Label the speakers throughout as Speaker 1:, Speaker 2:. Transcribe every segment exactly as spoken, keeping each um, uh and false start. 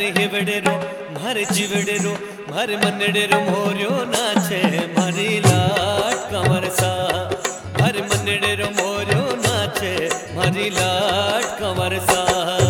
Speaker 1: हिवड़े रो मारे जिवड़े रो मारे मनड़े रो मोरियो नाचे मारी लाट कंवर सा मारे मनड़े रो मोरियो नाचे मारी लाट कंवर सा।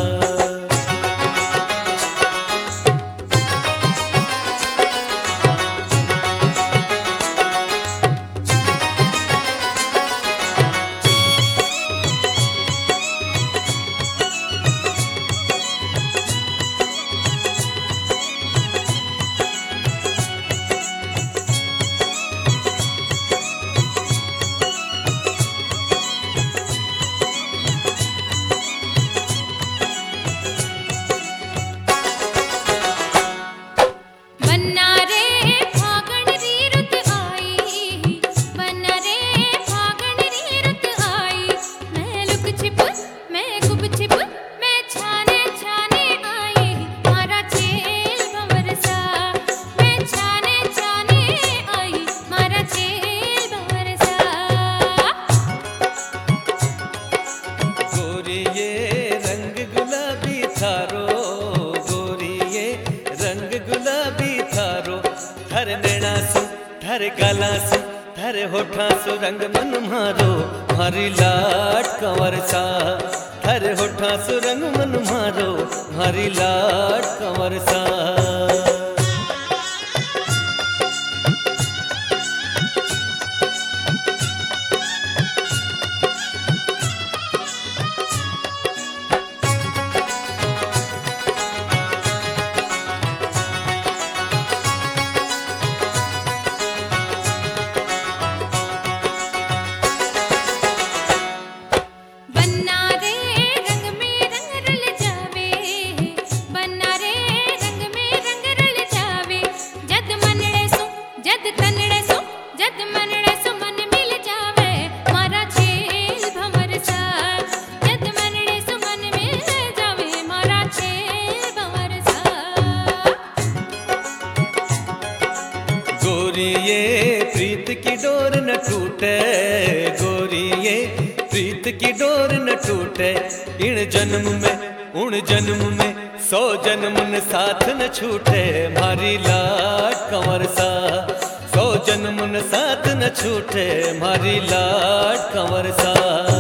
Speaker 1: थारे नैना सु थारे गाला सु थारे होठा सु रंग मन मारो मारी लाट कंवर सा थारे होठा सु रंग मन मारो मारी लाट कंवर सा। गोरिये प्रीत की डोर न टूटे गोरिये प्रीत की डोर न टूटे इन जन्म में उन जन्म में सौ जन्म न साथ न छूटे मारी लाट कंवर सा सौ जन्म न साथ न छूटे मारी लाट कंवर सा।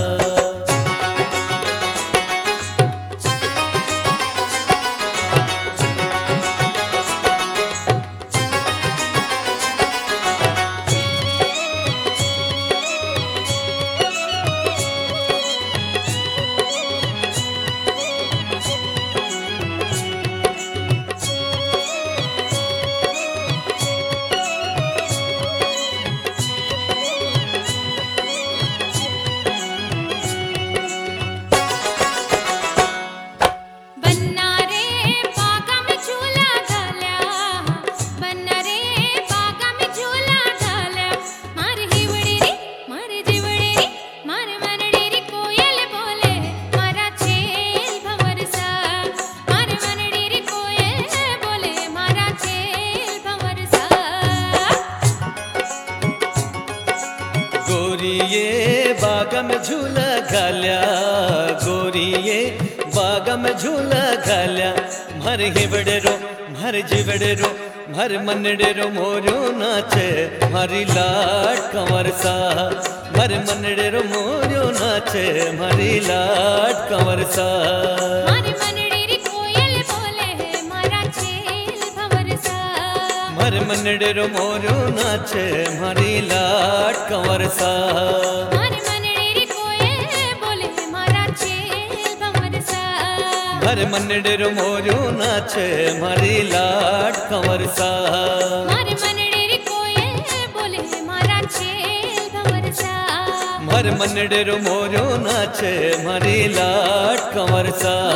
Speaker 1: गोरिये बागा में झूला घाल्या गोरिये बागा में झूला घाल्या मारे हिवड़े रो मारे जिवड़े रो मारे मनड़े रो मोरियो नाचे मारी लाट कंवर सा मारे मनड़े रो मोरियो नाचे मारी लाट कंवर सा।
Speaker 2: मारे मनड़े री कोयल बोले मारा छेल भंवर सा
Speaker 1: मारे मनड़े रो मोरियो नाचे मारी लाट कंवर सा
Speaker 2: मारे मनड़े री कोयल बोले मारा छेल भंवर सा
Speaker 1: मारे मनड़े रो मोरियो नाचे मारी लाट कंवर सा
Speaker 2: मारे मनड़े री कोयल बोले मारा छेल भंवर सा
Speaker 1: मारे मनड़े रो मोरियो नाचे मारी लाट कंवर सा।